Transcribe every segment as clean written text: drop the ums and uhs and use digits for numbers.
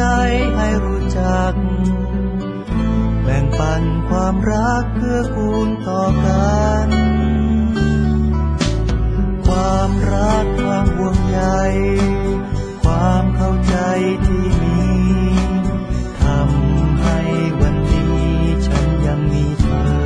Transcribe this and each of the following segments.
ให้รู้จักแบ่งปันความรักเพื่อคูณต่อกันความรักความห่วงใยความเข้าใจที่มีทำให้วันนี้ฉันยังมีเธอ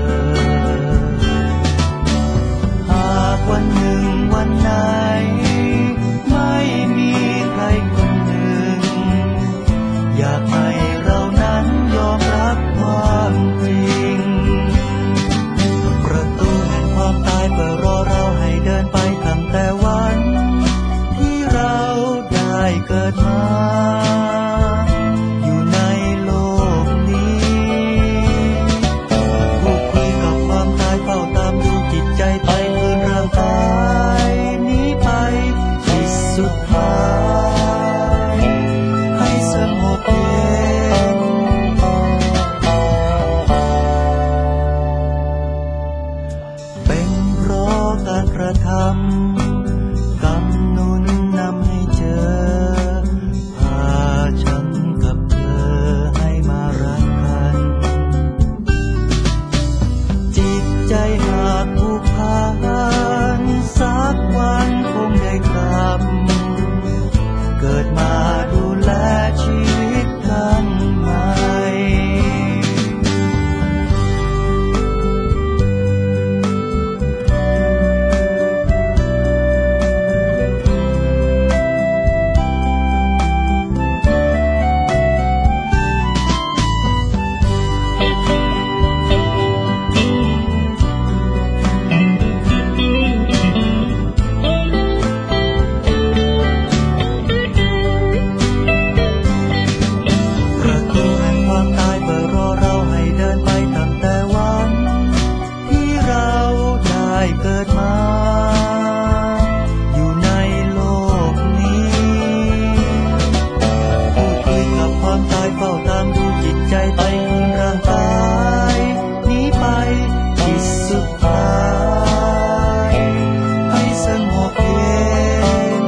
หากวันหนึ่งวันไหนไม่มีใครคนหนึ่งอยากให้เรานั้นยอมรับความจริงประตูแห่งความตายเปิดรอเราให้เดินไปตั้งแต่วันที่เราได้เกิดมาอยู่ในโลกนี้พูดคุยกับความตายเฝ้าตามดูจิตใจไปคืนร่างกายนี้ไปที่สุดท้ายให้สงบเย็นเป็นเพราะการกระทำกำหนุนนำให้เจอพาฉันกับเธอให้มารักกันจิตใจหากผูกพันสักวันคงได้กลับเกิดมาดูแลชีวิตกันใหม่ประตูแห่งความตายเปิดรอเราให้เดินไปตั้งแต่วันที่เราได้เกิดมาอยู่ในโลกนี้พูดคุยกับความตายเฝ้าตามดูจิตใจไปคืนร่างกายนี้ไปที่สุดท้ายให้สงบเย็น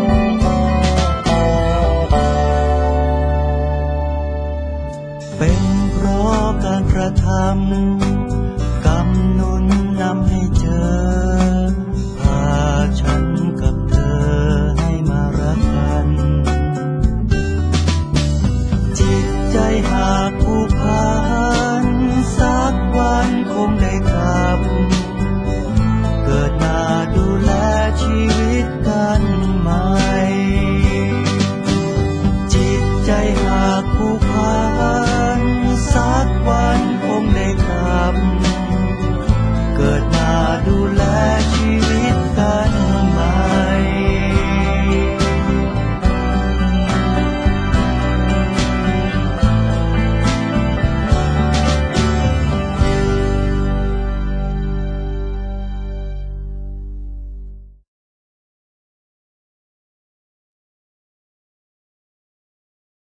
เป็นเพราะการกระทำกำหนุนนำให้เจอพาฉันกับเธอให้มารักกันจิตใจหากผูกพันสักวันคงได้กลับเกิดมาดูแลชีวิตกันใหม่จิตใจหากผูกพันสักวันคงได้กลับเกิดมาดูแลชี